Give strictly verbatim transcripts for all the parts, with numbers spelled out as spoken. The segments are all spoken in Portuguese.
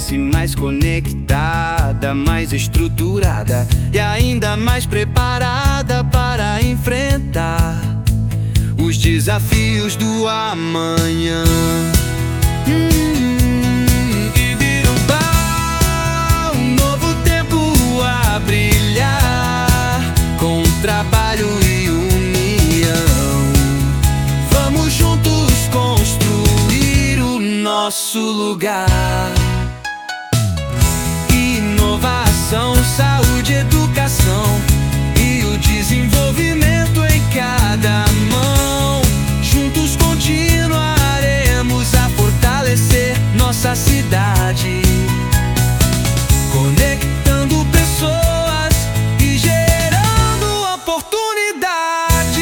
parece mais conectada, mais estruturada e ainda mais preparada para enfrentar os desafios do amanhã. Hum, Ibirubá, um novo tempo a brilhar, com trabalho e união. Vamos juntos construir o nosso lugar. Inovação, saúde, educação e o desenvolvimento em cada mão. Juntos continuaremos a fortalecer nossa cidade, conectando pessoas e gerando oportunidades.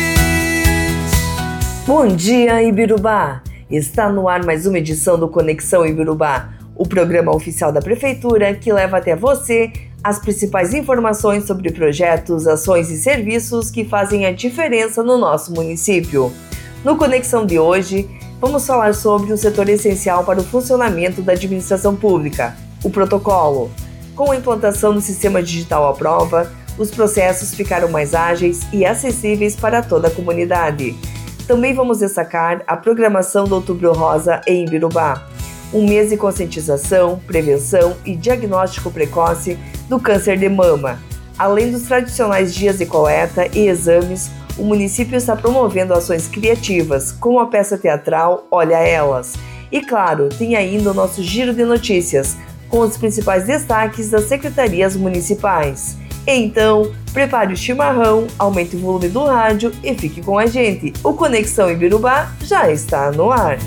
Bom dia, Ibirubá! Está no ar mais uma edição do Conexão Ibirubá, o programa oficial da Prefeitura que leva até você as principais informações sobre projetos, ações e serviços que fazem a diferença no nosso município. No Conexão de hoje, vamos falar sobre um setor essencial para o funcionamento da administração pública, o protocolo. Com a implantação do sistema digital à prova, os processos ficaram mais ágeis e acessíveis para toda a comunidade. Também vamos destacar a programação do Outubro Rosa em Ibirubá, um mês de conscientização, prevenção e diagnóstico precoce do câncer de mama. Além dos tradicionais dias de coleta e exames, o município está promovendo ações criativas, como a peça teatral Olha Elas. E claro, tem ainda o nosso giro de notícias, com os principais destaques das secretarias municipais. Então, prepare o chimarrão, aumente o volume do rádio e fique com a gente. O Conexão Ibirubá já está no ar.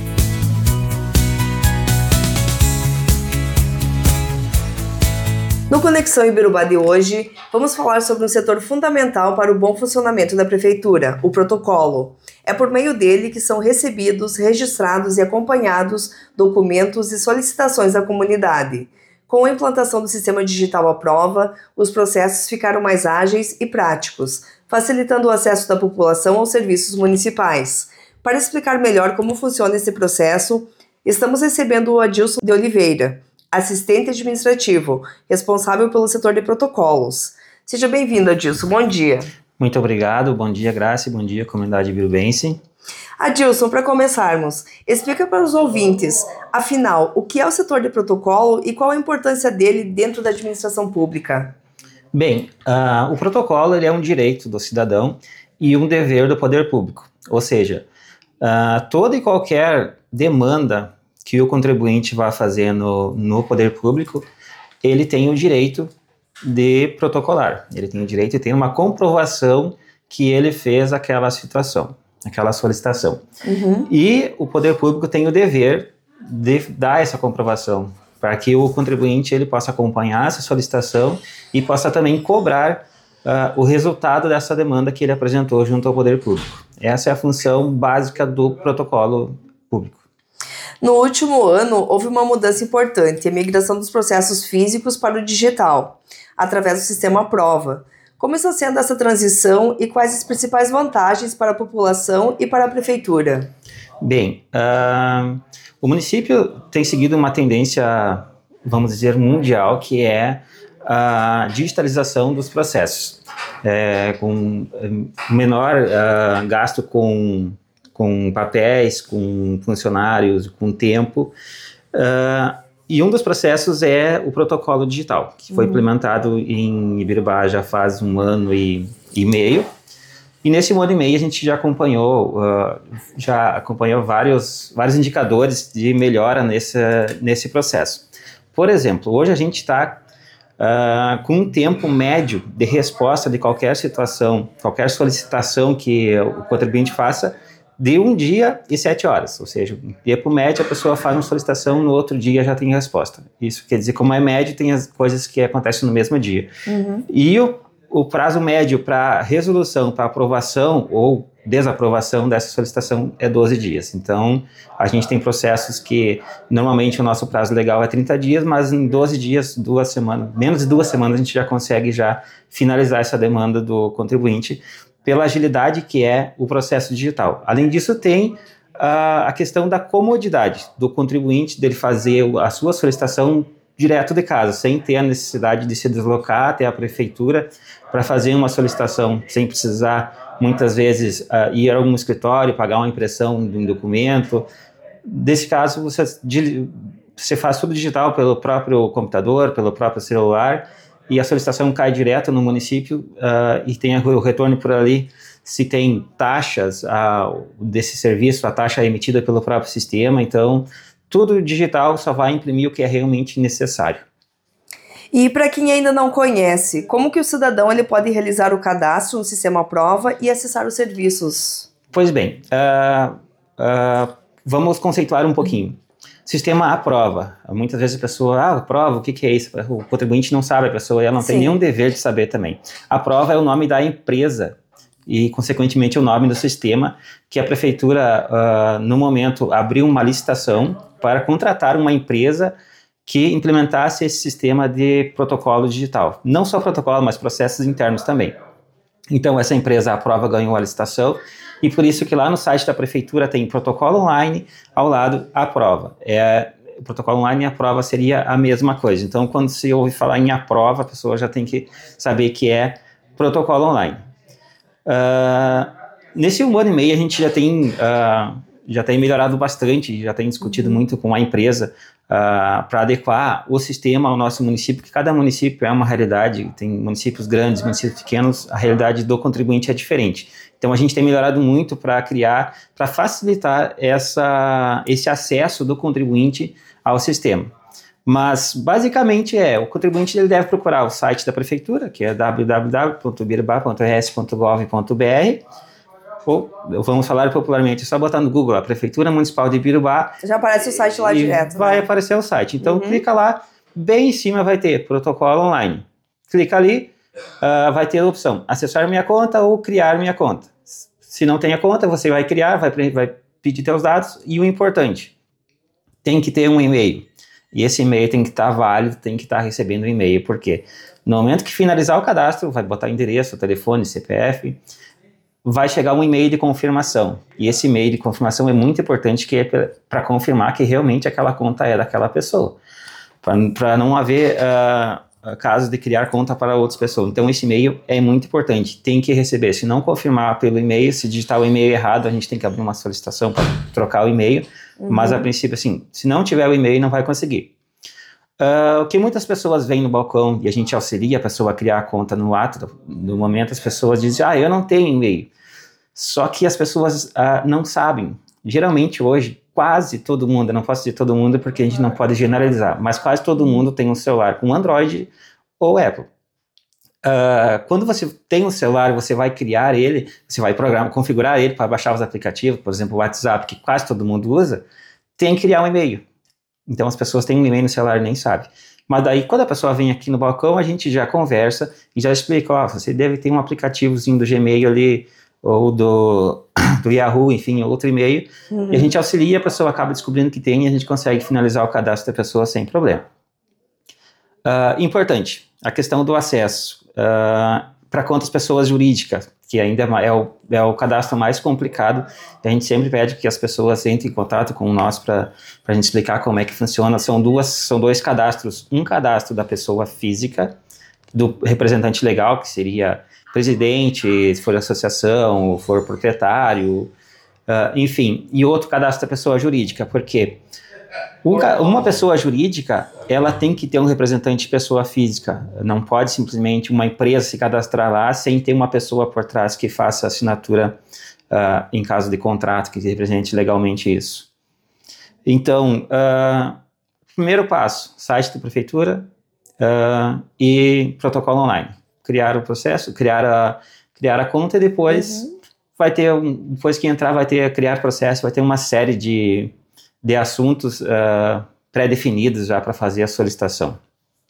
No Conexão Ibirubá de hoje, vamos falar sobre um setor fundamental para o bom funcionamento da Prefeitura, o protocolo. É por meio dele que são recebidos, registrados e acompanhados documentos e solicitações da comunidade. Com a implantação do sistema digital à prova, os processos ficaram mais ágeis e práticos, facilitando o acesso da população aos serviços municipais. Para explicar melhor como funciona esse processo, estamos recebendo o Adilson de Oliveira, assistente administrativo, responsável pelo setor de protocolos. Seja bem-vindo, Adilson. Bom dia. Muito obrigado. Bom dia, Graça. Bom dia, comunidade ibirubense. Adilson, para começarmos, explica para os ouvintes, afinal, o que é o setor de protocolo e qual a importância dele dentro da administração pública? Bem, uh, o protocolo ele é um direito do cidadão e um dever do poder público. Ou seja, uh, toda e qualquer demanda que o contribuinte vai fazer no, no poder público, ele tem o direito de protocolar. Ele tem o direito de ter uma comprovação que ele fez aquela situação, aquela solicitação. Uhum. E o poder público tem o dever de dar essa comprovação, para que o contribuinte ele possa acompanhar essa solicitação e possa também cobrar uh, o resultado dessa demanda que ele apresentou junto ao poder público. Essa é a função básica do protocolo público. No último ano, houve uma mudança importante, a migração dos processos físicos para o digital, através do sistema prova. Como está sendo essa transição e quais as principais vantagens para a população e para a prefeitura? Bem, uh, o município tem seguido uma tendência, vamos dizer, mundial, que é a digitalização dos processos, é, com menor uh, gasto com... com papéis, com funcionários, com tempo. Uh, e um dos processos é o protocolo digital, que foi uhum. implementado em Ibirubá já faz um ano e, e meio. E nesse um ano e meio a gente já acompanhou, uh, já acompanhou vários, vários indicadores de melhora nesse, nesse processo. Por exemplo, hoje a gente está uh, com um tempo médio de resposta de qualquer situação, qualquer solicitação que o contribuinte faça, de um dia e sete horas, ou seja, em tempo médio a pessoa faz uma solicitação, no outro dia já tem resposta. Isso quer dizer, como é médio, tem as coisas que acontecem no mesmo dia. Uhum. E o, o prazo médio para resolução, para aprovação ou desaprovação dessa solicitação é doze dias. Então, a gente tem processos que, normalmente, o nosso prazo legal é trinta dias, mas em doze dias, duas semanas, menos de duas semanas, a gente já consegue já finalizar essa demanda do contribuinte, pela agilidade que é o processo digital. Além disso, tem uh, a questão da comodidade do contribuinte, dele fazer a sua solicitação direto de casa, sem ter a necessidade de se deslocar até a prefeitura para fazer uma solicitação, sem precisar, muitas vezes, uh, ir a algum escritório, pagar uma impressão de um documento. Nesse caso, você, você faz tudo digital pelo próprio computador, pelo próprio celular, e a solicitação cai direto no município uh, e tem o retorno por ali. Se tem taxas uh, desse serviço, a taxa é emitida pelo próprio sistema, então tudo digital, só vai imprimir o que é realmente necessário. E para quem ainda não conhece, como que o cidadão ele pode realizar o cadastro no sistema Aprova e acessar os serviços? Pois bem, uh, uh, vamos conceituar um pouquinho. Sistema Aprova. Muitas vezes a pessoa, ah, Aprova, o que, que é isso? O contribuinte não sabe, a pessoa ela não Sim. tem nenhum dever de saber também. Aprova é o nome da empresa e, consequentemente, o nome do sistema que a prefeitura, uh, no momento, abriu uma licitação para contratar uma empresa que implementasse esse sistema de protocolo digital. Não só protocolo, mas processos internos também. Então, essa empresa, a Aprova, ganhou a licitação e por isso que lá no site da prefeitura tem protocolo online, ao lado, Aprova. É, o protocolo online e a Aprova seria a mesma coisa. Então, quando se ouve falar em Aprova, a pessoa já tem que saber que é protocolo online. Uh, nesse um ano e meio, a gente já tem... Uh, já tem melhorado bastante, já tem discutido muito com a empresa uh, para adequar o sistema ao nosso município, porque cada município é uma realidade, tem municípios grandes, municípios pequenos, a realidade do contribuinte é diferente. Então a gente tem melhorado muito para criar, para facilitar essa, esse acesso do contribuinte ao sistema. Mas basicamente é, o contribuinte ele deve procurar o site da prefeitura, que é w w w ponto birubá ponto r s ponto gov ponto b r, ou vamos falar popularmente, é só botar no Google a Prefeitura Municipal de Birubá. Já aparece o site lá direto. Vai né? aparecer o site. Então, uhum. clica lá, bem em cima vai ter protocolo online. Clica ali, uh, vai ter a opção acessar minha conta ou criar minha conta. Se não tem a conta, você vai criar, vai, vai pedir teus dados e o importante, tem que ter um e-mail. E esse e-mail tem que estar válido, tem que estar recebendo o e-mail, porque no momento que finalizar o cadastro, vai botar endereço, telefone, C P F, vai chegar um e-mail de confirmação. E esse e-mail de confirmação é muito importante, que é para confirmar que realmente aquela conta é daquela pessoa. Para não haver uh, casos de criar conta para outras pessoas. Então esse e-mail é muito importante, tem que receber. Se não confirmar pelo e-mail, se digitar o e-mail errado, a gente tem que abrir uma solicitação para trocar o e-mail. Uhum. Mas a princípio, assim, se não tiver o e-mail, não vai conseguir. Uh, o que muitas pessoas vêm no balcão e a gente auxilia a pessoa a criar a conta no ato, no momento as pessoas dizem, ah, eu não tenho e-mail. Só que as pessoas uh, não sabem. Geralmente hoje, quase todo mundo, eu não posso dizer todo mundo porque a gente não pode generalizar, mas quase todo mundo tem um celular com Android ou Apple. Uh, quando você tem um celular, você vai criar ele, você vai programar, configurar ele para baixar os aplicativos, por exemplo, o WhatsApp, que quase todo mundo usa, tem que criar um e-mail. Então as pessoas têm um e-mail no celular e nem sabem. Mas daí quando a pessoa vem aqui no balcão, a gente já conversa e já explica, ó, você deve ter um aplicativozinho do Gmail ali, ou do, do Yahoo, enfim, outro e-mail, uhum. e a gente auxilia, a pessoa acaba descobrindo que tem e a gente consegue finalizar o cadastro da pessoa sem problema. Uh, importante, a questão do acesso uh, para quantas pessoas jurídicas, que ainda é o, é o cadastro mais complicado. A gente sempre pede que as pessoas entrem em contato com nós para a gente explicar como é que funciona. São, duas, são dois cadastros. Um cadastro da pessoa física, do representante legal, que seria presidente, se for associação, ou for proprietário, uh, enfim. E outro cadastro da pessoa jurídica, porque uma pessoa jurídica, ela tem que ter um representante de pessoa física. Não pode simplesmente uma empresa se cadastrar lá sem ter uma pessoa por trás que faça assinatura uh, em caso de contrato, que represente legalmente isso. Então, uh, primeiro passo, site da prefeitura uh, e protocolo online. Criar o processo, criar a, criar a conta e depois uhum. vai ter, um, depois que entrar, vai ter criar processo, vai ter uma série de de assuntos uh, pré-definidos já para fazer a solicitação.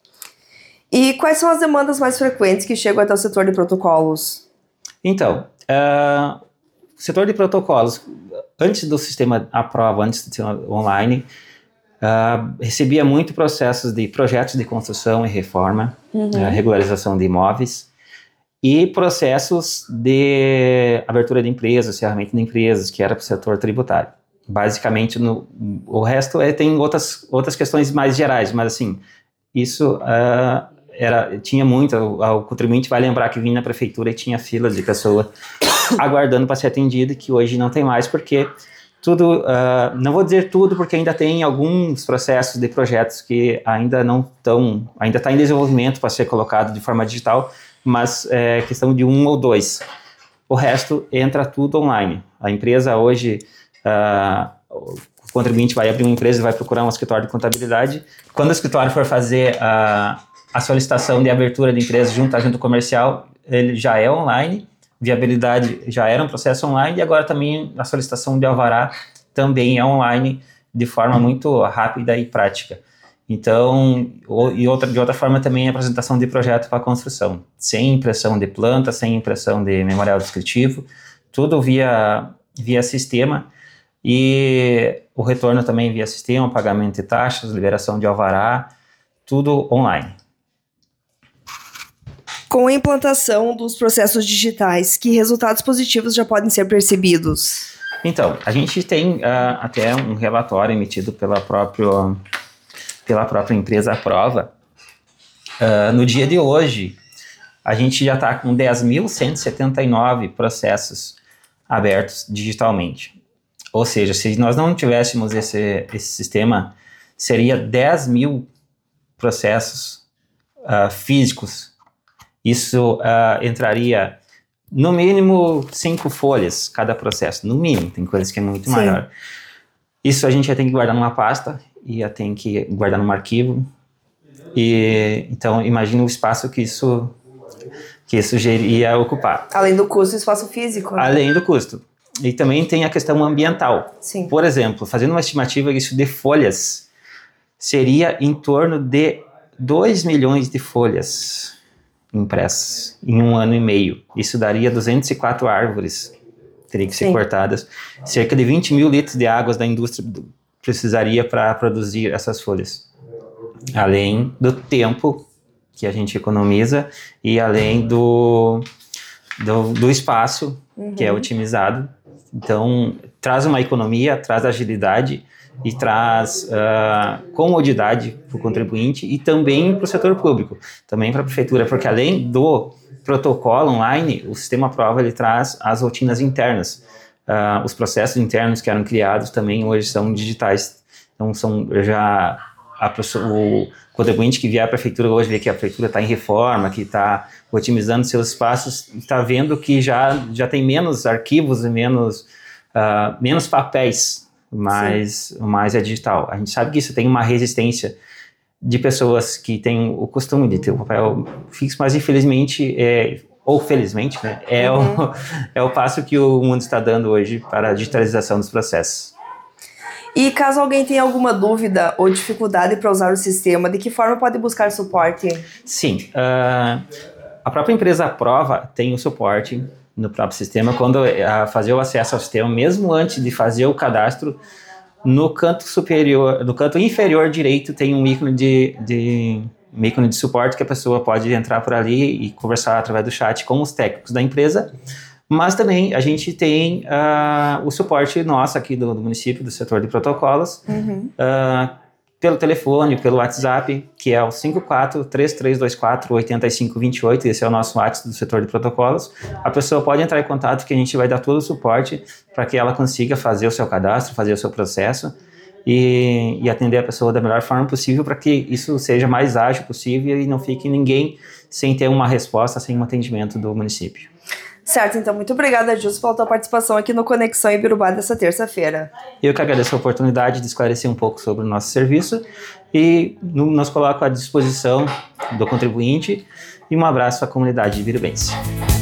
E quais são as demandas mais frequentes que chegam até o setor de protocolos? Então, uh, o setor de protocolos, antes do sistema Aprova, antes do sistema online, uh, recebia muito processos de projetos de construção e reforma, uhum. uh, regularização de imóveis, e processos de abertura de empresas, encerramento de empresas, que era para o setor tributário. Basicamente, no, o resto é, tem outras, outras questões mais gerais, mas assim, isso uh, era, tinha muito, o, o contribuinte vai lembrar que vinha na prefeitura e tinha filas de pessoas aguardando para ser atendido, que hoje não tem mais, porque tudo, uh, não vou dizer tudo, porque ainda tem alguns processos de projetos que ainda não estão, ainda está em desenvolvimento para ser colocado de forma digital, mas é questão de um ou dois. O resto entra tudo online. A empresa hoje, uh, o contribuinte vai abrir uma empresa e vai procurar um escritório de contabilidade. Quando o escritório for fazer a, a solicitação de abertura de empresa junto à junta comercial, ele já é online. Viabilidade já era um processo online e agora também a solicitação de alvará também é online de forma muito rápida e prática. Então, ou, e outra, de outra forma também a apresentação de projeto para construção, sem impressão de planta, sem impressão de memorial descritivo, tudo via, via sistema e o retorno também via sistema, pagamento de taxas, liberação de alvará, tudo online. Com a implantação dos processos digitais, que resultados positivos já podem ser percebidos? Então, a gente tem uh, até um relatório emitido pela própria, pela própria empresa Aprova. Uh, no dia de hoje, a gente já está com dez mil cento e setenta e nove processos abertos digitalmente. Ou seja, se nós não tivéssemos esse, esse sistema, seria dez mil processos uh, físicos. Isso uh, entraria, no mínimo, cinco folhas cada processo. No mínimo, tem coisas que é muito Sim. maior. Isso a gente ia ter que guardar numa pasta, ia ter que guardar num arquivo. E, então, imagina o espaço que isso, que isso iria ocupar. Além do custo do espaço físico. Né? Além do custo. E também tem a questão ambiental. Sim. Por exemplo, fazendo uma estimativa, isso de folhas seria em torno de dois milhões de folhas impressas em um ano e meio. Isso daria duzentas e quatro árvores, teria que ser Sim. cortadas. Cerca de vinte mil litros de águas da indústria precisaria para produzir essas folhas. Além do tempo que a gente economiza e além do, do, do espaço uhum. que é otimizado. Então, traz uma economia, traz agilidade e traz uh, comodidade para o contribuinte e também para o setor público, também para a prefeitura, porque além do protocolo online, o sistema Aprova ele traz as rotinas internas. Uh, os processos internos que eram criados também hoje são digitais. Então, são já a pessoa, o contribuinte que vier à prefeitura hoje vê que a prefeitura está em reforma, que está otimizando seus espaços, está vendo que já, já tem menos arquivos e menos, uh, menos papéis, mas, mas é digital. A gente sabe que isso tem uma resistência de pessoas que têm o costume de ter o papel fixo, mas infelizmente, é, ou felizmente, né, é, uhum. o, é o passo que o mundo está dando hoje para a digitalização dos processos. E caso alguém tenha alguma dúvida ou dificuldade para usar o sistema, de que forma pode buscar suporte? Sim, uh, a própria empresa Aprova tem o suporte no próprio sistema, quando uh, fazer o acesso ao sistema, mesmo antes de fazer o cadastro, no canto superior, no canto inferior direito tem um ícone de, de, um ícone de suporte que a pessoa pode entrar por ali e conversar através do chat com os técnicos da empresa, mas também a gente tem uh, o suporte nosso aqui do, do município, do setor de protocolos, uhum. uh, pelo telefone, pelo WhatsApp, que é o cinco quatro, três três dois quatro, oito cinco dois oito, esse é o nosso WhatsApp do setor de protocolos. A pessoa pode entrar em contato que a gente vai dar todo o suporte para que ela consiga fazer o seu cadastro, fazer o seu processo e, e atender a pessoa da melhor forma possível para que isso seja mais ágil possível e não fique ninguém sem ter uma resposta, sem um atendimento do município. Certo, então muito obrigada, Gilson, pela tua participação aqui no Conexão Ibirubá dessa terça-feira. Eu que agradeço a oportunidade de esclarecer um pouco sobre o nosso serviço e nos coloco à disposição do contribuinte e um abraço à comunidade ibirubense.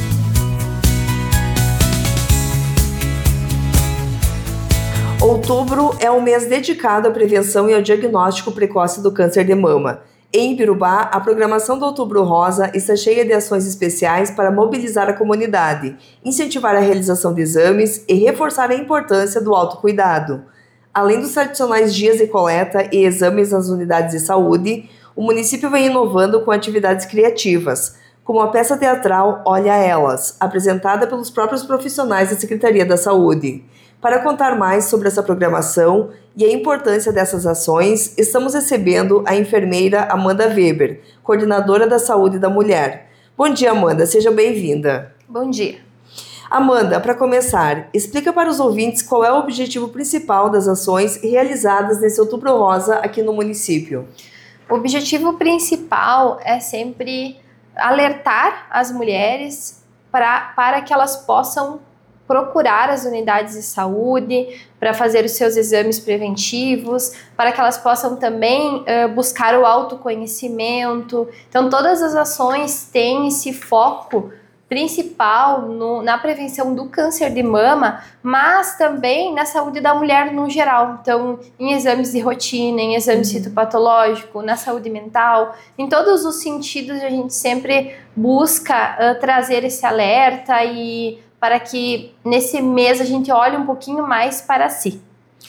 Outubro é um mês dedicado à prevenção e ao diagnóstico precoce do câncer de mama. Em Ibirubá, a programação do Outubro Rosa está cheia de ações especiais para mobilizar a comunidade, incentivar a realização de exames e reforçar a importância do autocuidado. Além dos tradicionais dias de coleta e exames nas unidades de saúde, o município vem inovando com atividades criativas, como a peça teatral Olha Elas, apresentada pelos próprios profissionais da Secretaria da Saúde. Para contar mais sobre essa programação e a importância dessas ações, estamos recebendo a enfermeira Amanda Weber, coordenadora da Saúde da Mulher. Bom dia, Amanda, seja bem-vinda. Bom dia. Amanda, para começar, explica para os ouvintes qual é o objetivo principal das ações realizadas nesse Outubro Rosa aqui no município. O objetivo principal é sempre alertar as mulheres pra, para que elas possam procurar as unidades de saúde, para fazer os seus exames preventivos, para que elas possam também uh, buscar o autoconhecimento. Então, todas as ações têm esse foco principal no, na prevenção do câncer de mama, mas também na saúde da mulher no geral. Então, em exames de rotina, em exames uhum. citopatológico, na saúde mental, em todos os sentidos a gente sempre busca uh, trazer esse alerta e para que nesse mês a gente olhe um pouquinho mais para si.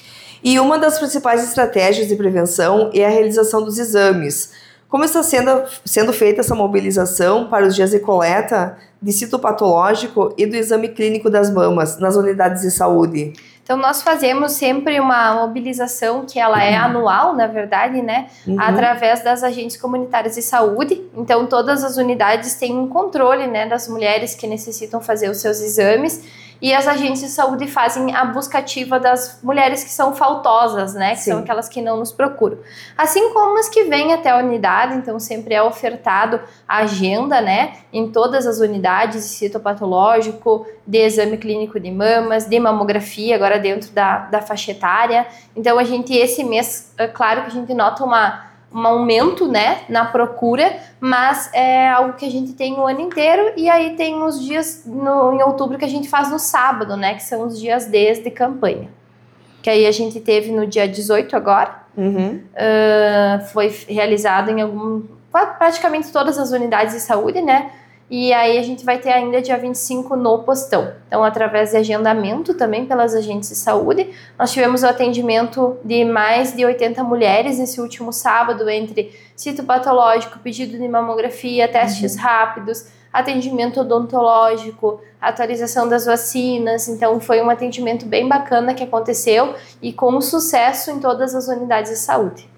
E uma das principais estratégias de prevenção é a realização dos exames. Como está sendo, sendo feita essa mobilização para os dias de coleta de citopatológico e do exame clínico das mamas nas unidades de saúde? Então, nós fazemos sempre uma mobilização que ela é anual, na verdade, né? Uhum. Através das agentes comunitárias de saúde. Então, todas as unidades têm um controle, né, das mulheres que necessitam fazer os seus exames. E as agentes de saúde fazem a busca ativa das mulheres que são faltosas, né? Que Sim. são aquelas que não nos procuram. Assim como as que vêm até a unidade, então sempre é ofertado a agenda, né? Em todas as unidades de citopatológico, de exame clínico de mamas, de mamografia, agora dentro da, da faixa etária. Então a gente, esse mês, é claro que a gente nota uma... um aumento, né, na procura, mas é algo que a gente tem o ano inteiro, e aí tem os dias no, em outubro que a gente faz no sábado, né, que são os dias D de campanha, que aí a gente teve no dia dezoito agora, uhum. uh, foi realizado em algum, praticamente todas as unidades de saúde, né, e aí a gente vai ter ainda dia vinte e cinco no postão. Então, através de agendamento também pelas agentes de saúde, nós tivemos o atendimento de mais de oitenta mulheres nesse último sábado, entre citopatológico, pedido de mamografia, testes uhum. rápidos, atendimento odontológico, atualização das vacinas. Então, foi um atendimento bem bacana que aconteceu e com sucesso em todas as unidades de saúde.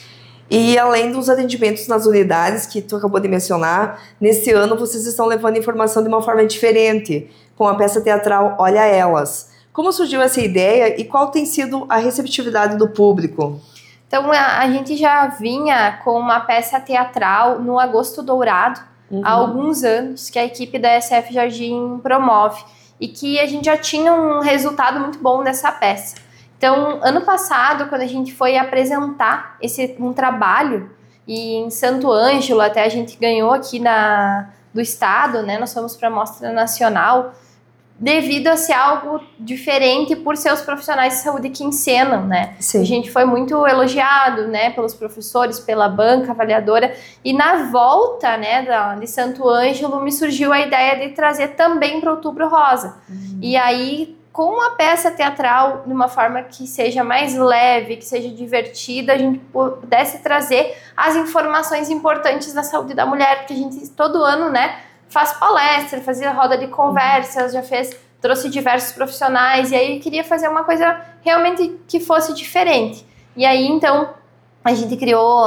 E além dos atendimentos nas unidades que tu acabou de mencionar, nesse ano vocês estão levando informação de uma forma diferente, com a peça teatral Olha Elas. Como surgiu essa ideia e qual tem sido a receptividade do público? Então, a, a gente já vinha com uma peça teatral no Agosto Dourado, uhum. há alguns anos, que a equipe da S F Jardim promove, e que a gente já tinha um resultado muito bom nessa peça. Então, ano passado, quando a gente foi apresentar esse, um trabalho, e em Santo Ângelo, até a gente ganhou aqui na, do estado, né, nós fomos para a Mostra Nacional, devido a ser algo diferente por ser os profissionais de saúde que encenam, né? Sim. A gente foi muito elogiado, né, pelos professores, pela banca avaliadora, e na volta, né, da, de Santo Ângelo, me surgiu a ideia de trazer também para Outubro Rosa. Uhum. E aí, com a peça teatral de uma forma que seja mais leve, que seja divertida, a gente pudesse trazer as informações importantes da saúde da mulher, porque a gente todo ano, né, faz palestra, fazia roda de conversas, já fez, trouxe diversos profissionais, e aí queria fazer uma coisa realmente que fosse diferente. E aí, então, a gente criou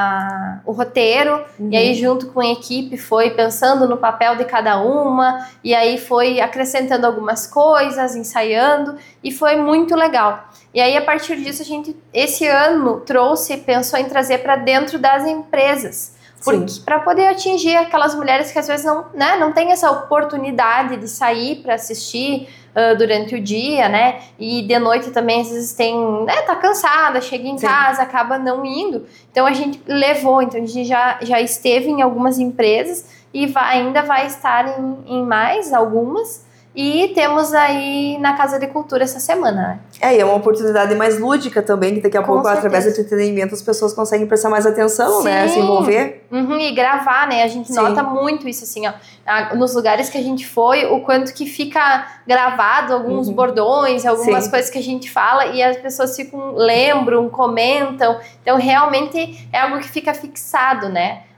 a, o roteiro, uhum. e aí junto com a equipe foi pensando no papel de cada uma, e aí foi acrescentando algumas coisas, ensaiando, e foi muito legal. E aí, a partir disso, a gente, esse ano, trouxe, pensou em trazer para dentro das empresas, para poder atingir aquelas mulheres que às vezes não, né, não têm essa oportunidade de sair para assistir uh, durante o dia, né, e de noite também às vezes tem, né, tá cansada, chega em Sim. casa, acaba não indo. Então a gente levou, então a gente já, já esteve em algumas empresas e vai, ainda vai estar em, em mais algumas. E temos aí na Casa de Cultura essa semana, né? É, e é uma oportunidade mais lúdica também, que daqui a Com pouco, certeza. Através do entretenimento, as pessoas conseguem prestar mais atenção, Sim. né? Se envolver. Uhum, e gravar, né? A gente Sim. nota muito isso, assim, ó. Nos lugares que a gente foi, o quanto que fica gravado alguns uhum. bordões, algumas Sim. coisas que a gente fala, e as pessoas ficam, lembram, comentam. Então, realmente, é algo que fica fixado, né?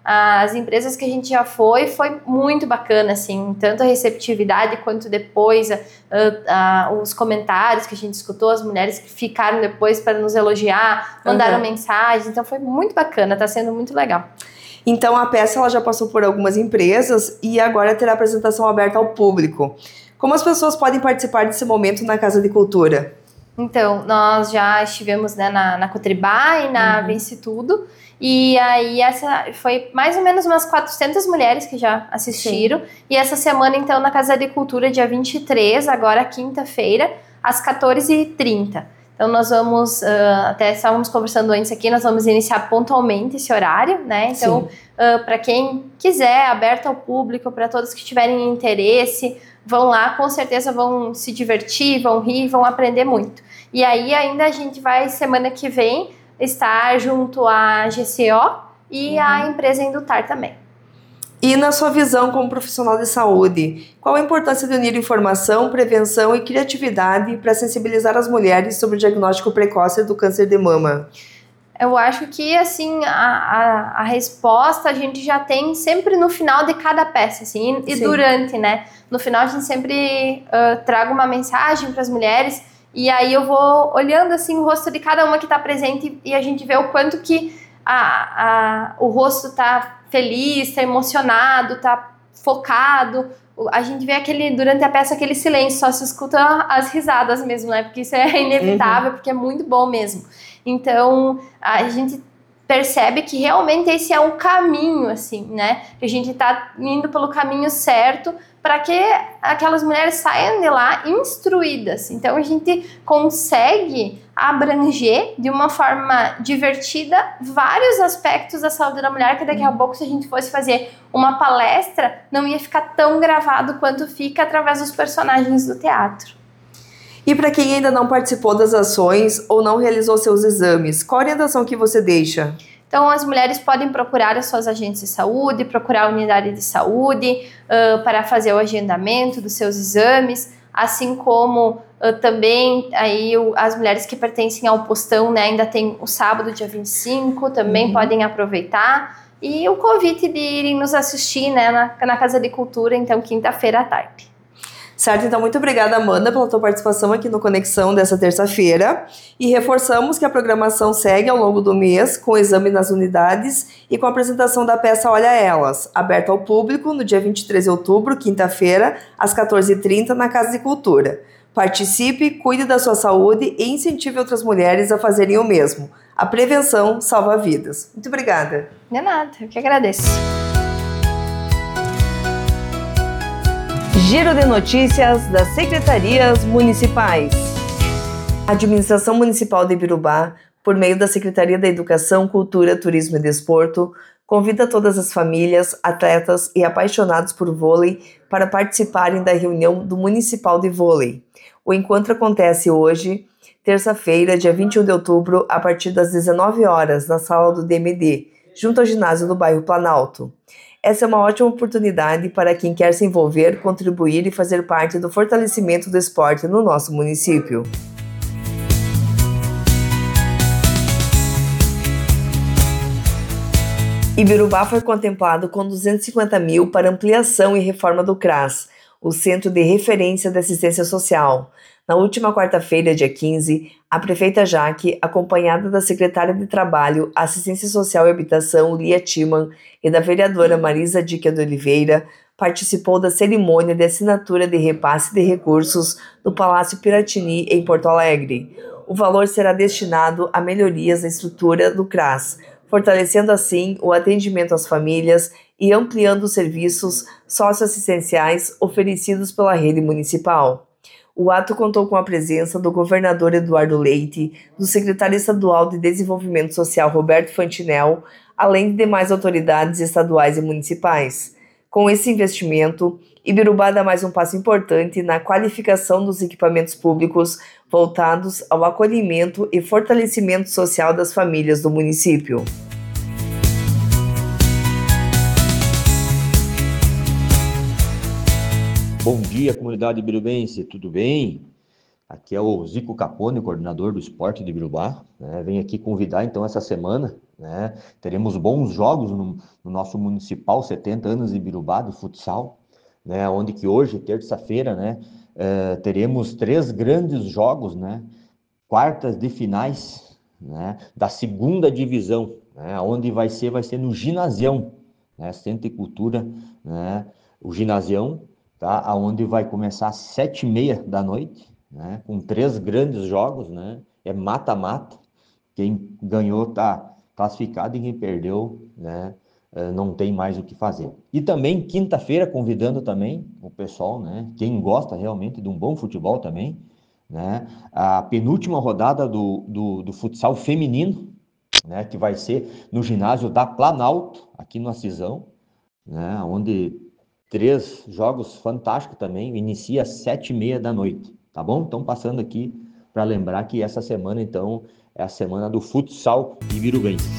as empresas que a gente já foi, foi muito bacana, assim, tanto a receptividade quanto depois a, a, a, os comentários que a gente escutou, as mulheres que ficaram depois para nos elogiar, mandaram uhum. mensagens, então foi muito bacana, está sendo muito legal. Então a peça ela já passou por algumas empresas e agora terá apresentação aberta ao público. Como as pessoas podem participar desse momento na Casa de Cultura? Então, nós já estivemos, né, na, na Cotribá e na uhum. Vence Tudo, e aí essa foi mais ou menos umas quatrocentas mulheres que já assistiram. Sim. E essa semana, então, na Casa de Cultura, dia vinte e três, agora quinta-feira, às quatorze e trinta. Então nós vamos, uh, até estávamos conversando antes aqui, nós vamos iniciar pontualmente esse horário, né? Então, uh, para quem quiser, aberto ao público, para todos que tiverem interesse, vão lá, com certeza vão se divertir, vão rir, vão aprender muito. E aí ainda a gente vai, semana que vem, estar junto à G C O e uhum. a empresa Indutar também. E na sua visão como profissional de saúde, qual a importância de unir informação, prevenção e criatividade para sensibilizar as mulheres sobre o diagnóstico precoce do câncer de mama? Eu acho que, assim, a, a, a resposta a gente já tem sempre no final de cada peça, assim, e, e durante, né? No final a gente sempre uh, traga uma mensagem para as mulheres e aí eu vou olhando, assim, o rosto de cada uma que está presente e a gente vê o quanto que a, a, o rosto está feliz, está emocionado, está focado. A gente vê aquele, durante a peça aquele silêncio, só se escuta as risadas mesmo, né? Porque isso é inevitável, uhum. porque é muito bom mesmo. Então, a gente percebe que realmente esse é um caminho, assim, né? Que a gente tá indo pelo caminho certo para que aquelas mulheres saiam de lá instruídas. Então, a gente consegue abranger de uma forma divertida vários aspectos da saúde da mulher, que daqui a pouco, se a gente fosse fazer uma palestra, não ia ficar tão gravado quanto fica através dos personagens do teatro. E para quem ainda não participou das ações ou não realizou seus exames, qual a orientação que você deixa? Então, as mulheres podem procurar as suas agentes de saúde, procurar a unidade de saúde uh, para fazer o agendamento dos seus exames, assim como uh, também aí, o, as mulheres que pertencem ao postão, né, ainda tem o sábado, dia vinte e cinco, também uhum. podem aproveitar. E o convite de irem nos assistir, né, na, na Casa de Cultura, então, quinta-feira à tarde. Certo, então muito obrigada, Amanda, pela tua participação aqui no Conexão dessa terça-feira. E reforçamos que a programação segue ao longo do mês, com exame nas unidades e com a apresentação da peça Olha Elas, aberta ao público no dia vinte e três de outubro, quinta-feira, às quatorze e trinta, na Casa de Cultura. Participe, cuide da sua saúde e incentive outras mulheres a fazerem o mesmo. A prevenção salva vidas. Muito obrigada. De nada, eu que agradeço. Giro de notícias das secretarias municipais. A Administração Municipal de Ibirubá, por meio da Secretaria da Educação, Cultura, Turismo e Desporto, convida todas as famílias, atletas e apaixonados por vôlei para participarem da reunião do Municipal de Vôlei. O encontro acontece hoje, terça-feira, dia vinte e um de outubro, a partir das dezenove horas, na sala do D M D, junto ao ginásio do bairro Planalto. Essa é uma ótima oportunidade para quem quer se envolver, contribuir e fazer parte do fortalecimento do esporte no nosso município. Ibirubá foi contemplado com duzentos e cinquenta mil para ampliação e reforma do CRAS, o Centro de Referência de Assistência Social. Na última quarta-feira, dia quinze, a prefeita Jaque, acompanhada da secretária de Trabalho, Assistência Social e Habitação, Lia Timan, e da vereadora Marisa Dica de Oliveira, participou da cerimônia de assinatura de repasse de recursos no Palácio Piratini, em Porto Alegre. O valor será destinado a melhorias na estrutura do CRAS, fortalecendo assim o atendimento às famílias e ampliando os serviços socioassistenciais oferecidos pela rede municipal. O ato contou com a presença do governador Eduardo Leite, do secretário estadual de Desenvolvimento Social Roberto Fantinel, além de demais autoridades estaduais e municipais. Com esse investimento, Ibirubá dá mais um passo importante na qualificação dos equipamentos públicos voltados ao acolhimento e fortalecimento social das famílias do município. Bom dia, comunidade ibirubense, tudo bem? Aqui é o Zico Capone, coordenador do esporte de Ibirubá. Né? Venho aqui convidar, então, essa semana, né? Teremos bons jogos no, no nosso municipal setenta anos de Ibirubá de futsal, né? Onde que hoje, terça-feira, né, uh, teremos três grandes jogos, né? Quartas de finais, né, da segunda divisão, né? Onde vai ser, vai ser no Ginasião, né? Centro de Cultura, né? O Ginasião, tá? Aonde vai começar às sete e meia da noite, né? Com três grandes jogos, né? É mata-mata. Quem ganhou tá classificado e quem perdeu, né, não tem mais o que fazer. E também, quinta-feira, convidando também o pessoal, né, quem gosta realmente de um bom futebol também, né, a penúltima rodada do, do, do futsal feminino, né, que vai ser no ginásio da Planalto, aqui no Acisão, né, onde três jogos fantásticos também, inicia às sete e meia da noite, tá bom? Então, passando aqui para lembrar que essa semana, então, é a semana do futsal ibirubense.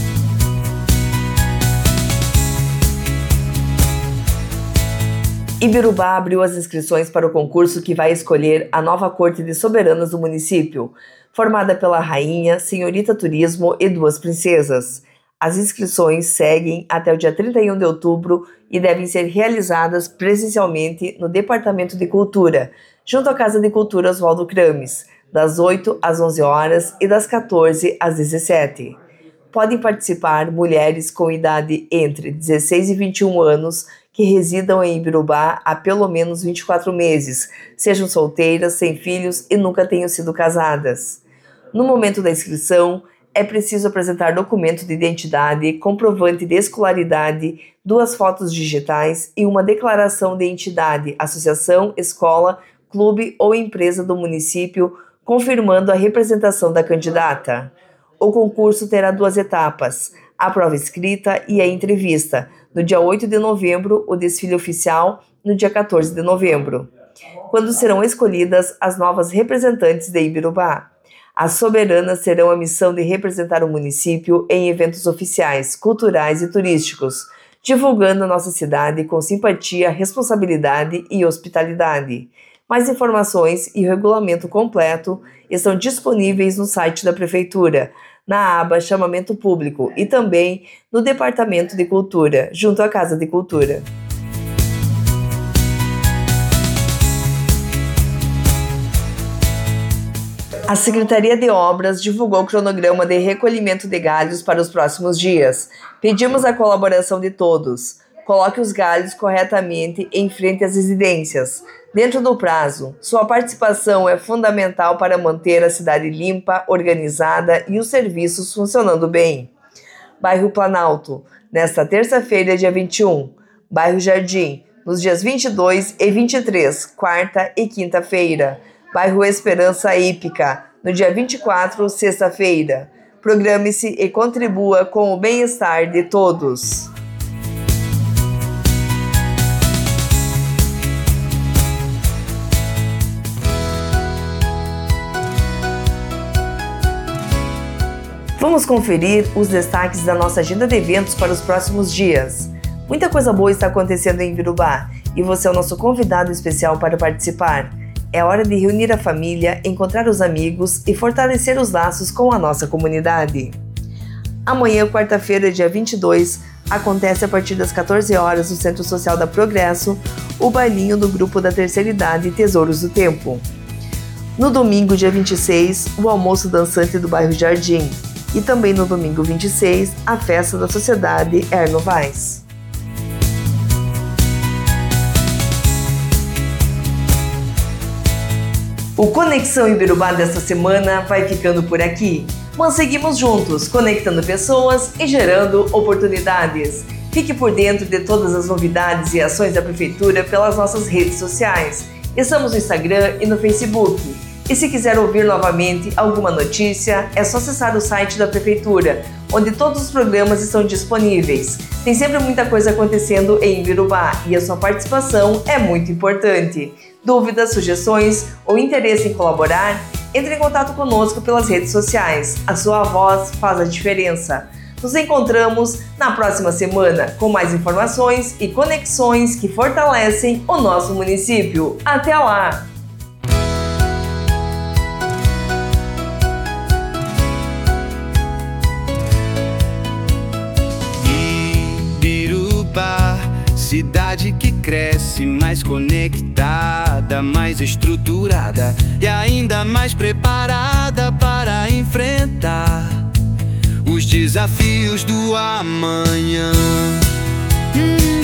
Ibirubá abriu as inscrições para o concurso que vai escolher a nova corte de soberanas do município, formada pela rainha, senhorita turismo e duas princesas. As inscrições seguem até o dia trinta e um de outubro e devem ser realizadas presencialmente no Departamento de Cultura, junto à Casa de Cultura Oswaldo Krames, das oito às onze horas e das quatorze às dezessete. Podem participar mulheres com idade entre dezesseis e vinte e um anos que residam em Ibirubá há pelo menos vinte e quatro meses, sejam solteiras, sem filhos e nunca tenham sido casadas. No momento da inscrição, é preciso apresentar documento de identidade, comprovante de escolaridade, duas fotos digitais e uma declaração de entidade, associação, escola, clube ou empresa do município, confirmando a representação da candidata. O concurso terá duas etapas, a prova escrita e a entrevista, no dia oito de novembro, o desfile oficial, no dia quatorze de novembro, quando serão escolhidas as novas representantes de Ibirubá. As soberanas terão a missão de representar o município em eventos oficiais, culturais e turísticos, divulgando a nossa cidade com simpatia, responsabilidade e hospitalidade. Mais informações e o regulamento completo estão disponíveis no site da Prefeitura, na aba Chamamento Público e também no Departamento de Cultura, junto à Casa de Cultura. A Secretaria de Obras divulgou o cronograma de recolhimento de galhos para os próximos dias. Pedimos a colaboração de todos. Coloque os galhos corretamente em frente às residências, dentro do prazo. Sua participação é fundamental para manter a cidade limpa, organizada e os serviços funcionando bem. Bairro Planalto, nesta terça-feira, dia vinte e um. Bairro Jardim, nos dias vinte e dois e vinte e três, quarta e quinta-feira. Bairro Esperança Hípica, no dia vinte e quatro, sexta-feira. Programe-se e contribua com o bem-estar de todos. Vamos conferir os destaques da nossa agenda de eventos para os próximos dias. Muita coisa boa está acontecendo em Ibirubá e você é o nosso convidado especial para participar. É hora de reunir a família, encontrar os amigos e fortalecer os laços com a nossa comunidade. Amanhã, quarta-feira, dia vinte e dois, acontece a partir das quatorze horas no Centro Social da Progresso o bailinho do grupo da terceira idade Tesouros do Tempo. No domingo, dia vinte e seis, o almoço dançante do bairro Jardim. E também no domingo vinte e seis, a festa da Sociedade Erno Vaz. O Conexão Ibirubá desta semana vai ficando por aqui. Mas seguimos juntos, conectando pessoas e gerando oportunidades. Fique por dentro de todas as novidades e ações da Prefeitura pelas nossas redes sociais. Estamos no Instagram e no Facebook. E se quiser ouvir novamente alguma notícia, é só acessar o site da Prefeitura, onde todos os programas estão disponíveis. Tem sempre muita coisa acontecendo em Ibirubá e a sua participação é muito importante. Dúvidas, sugestões ou interesse em colaborar? Entre em contato conosco pelas redes sociais. A sua voz faz a diferença. Nos encontramos na próxima semana com mais informações e conexões que fortalecem o nosso município. Até lá! cidade que cresce, mais conectada, mais estruturada e ainda mais preparada para enfrentar os desafios do amanhã. Hum.